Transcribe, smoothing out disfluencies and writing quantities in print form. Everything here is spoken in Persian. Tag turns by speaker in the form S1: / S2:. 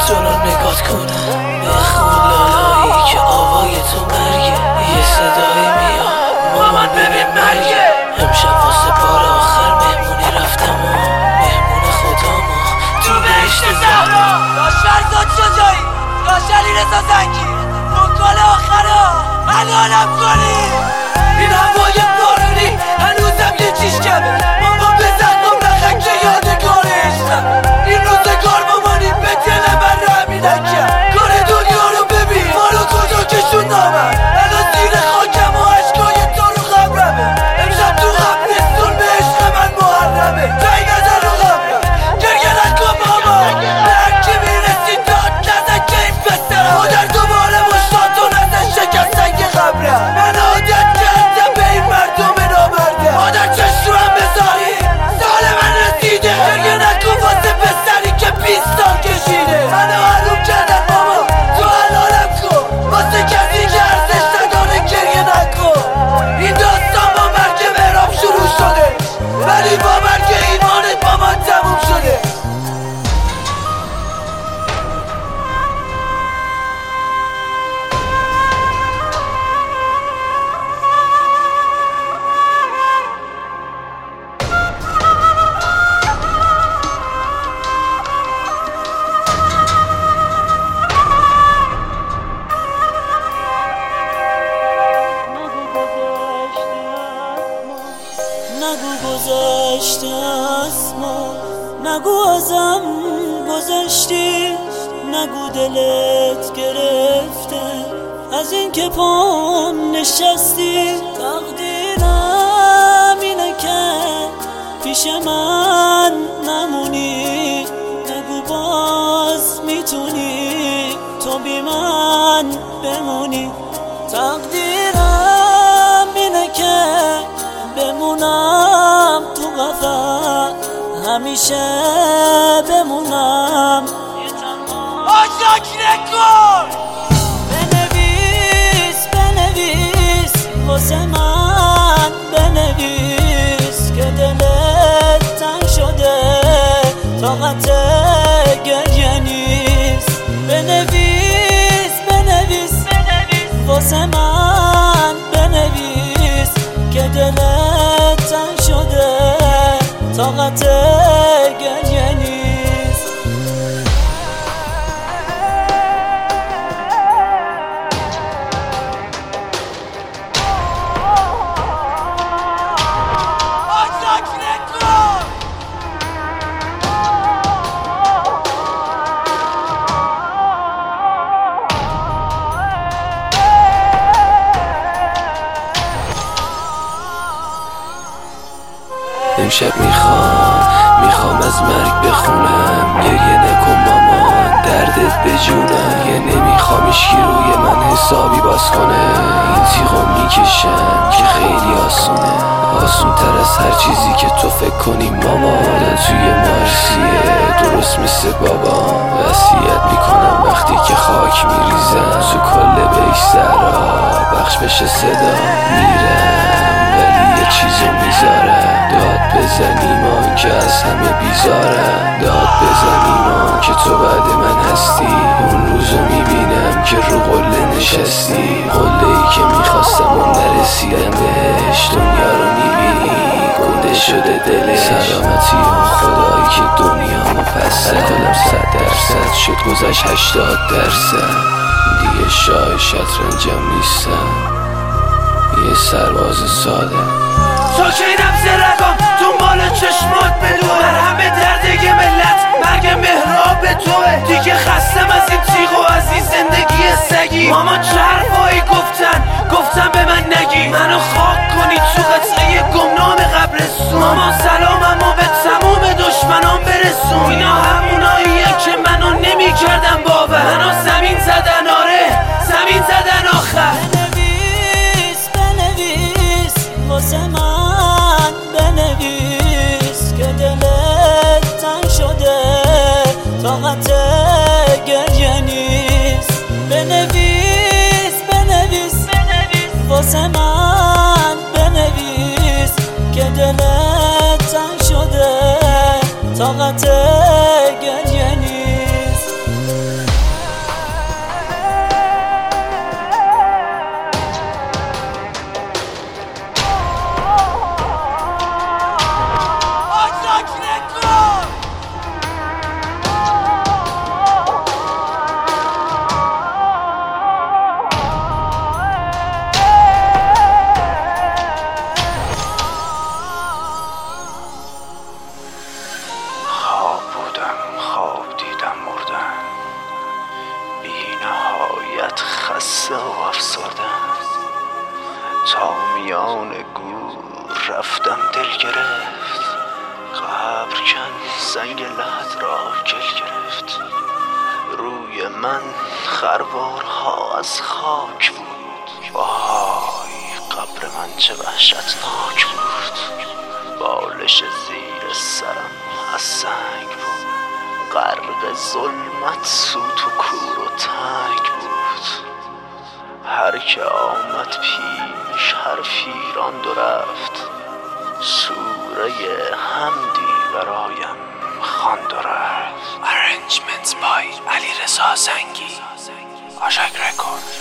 S1: تو رو نگات کنم به خون لالایی که آوای تو مرگه. یه صدایی میاد مامان ببین مرگه. امشب واسه بار آخر مهمونی رفتم و مهمون خدامو تو بهشت زهرا.
S2: فرزاد شجاعی علی رضا زنگی مکال آخرا الانم کنی.
S1: این هوای بارونی هنوزم یه چیش کمه. مامان بزن کن بخن که یادگار عشقم. این روزگار مامانی به دل من رحمی نکرد. کار دنیا رو ببین ما رو کجا کشوندامن. الان زیر خاکم و عشقای تو رو قبرمه. امشب تو قبرستون به عشق من محرمه. جایی نزن رو قبرم گریه نکن مامان. به هرکی میرسی داد نزن که این پسرم مادر دوباره مشتاد و نزن شکستن که قبرم. من عادت کردم به این مردم نامرده. مادر چشم رو هم بذاری سال من رسیده. گریه نکن واسه پسری که 20 سال کشیده. منو حروم کردن ماما تو حلالم کن. واسه کسی که ارزش نداره گریه نکن. این داستان با مرگ مهراب شروع شده ولی با مرگ ایمانت با من تموم شده.
S2: نگو گذشته از ما، نگو ازم گذشتی، نگو دلت گرفته از این که پام نشستی. تقدیرم اینه که پیش من نمونی. نگو باز میتونی تو بی من بمونی. تقدیرم اینه که بمونم تو قفس همیشه بمونم. آشاک نکن بنویس واسه من بنویس که دلت تنگ شده طاقت گریه نیست. بنویس واسه من بنویس که دلت تنگ شده طاقت گریه نیست.
S1: امشب میخوام از مرگ بخونم. گریه نکن مامان دردت به جونم. یه نمیخوام اشکی روی من حسابی باز کنه. این تیغو میکشم که خیلی آسونه. آسون تر از هر چیزی که تو فکر کنی ماما. آدم توی مارسیه درست مثل بابا. وصیت میکنم وقتی که خاک میریزم تو کل بیش زهرا بخش بشه صدا. میرم ولی یه چیزو میذارم. داد بزن ایمان که از همه بیزارم. داد بزن ایمان که تو بعد من هستی. اون روزو میبینم که رو قله نشستی. قله ای که میخواستم و نرسیدم بهش. دنیا رو میبینی گنده شده دلش. سلامتی اون خدایی که دنیامو پس الکلم 100% شد گذشت 80%. دیگه شاه شطرنجم نیستم یه سرباز ساده. ساکینم زرگم دنبال چشمات بدون. در همه دردگی ملت مرگ مهراب توه. دیگه خستم از این تیغ و از این زندگی سگی. ماما چه حرفایی گفتن به من نگی. منو خاک کنی تو قطعه گمنام قبرستون. ماما سلامم و به تموم دشمنان برسون. اینا هموناییه که منو نمی کردن باور. منو زمین زدن آره زمین زدن آخر. بنویس واسه من بنویس که دلت تنگ شده طاقت گریه نیست. بنویس واسه من بنویس که دلت تنگ شده طاقت گریه نیست. دل گرفت، قبر کن سنگ لحد را گل گرفت. روی من خروارها از خاک بود، وای قبر من چه وحشتناک بود. بالش زیر سرم از سنگ بود، غرق ظلمت سوت و کور و تنگ بود. هر که آمد پیش حرفی راند و رفت، سوره حمدی برایم خواند و رفت.
S3: Arrangements by علیرضا زنگی. آشاک رکورد.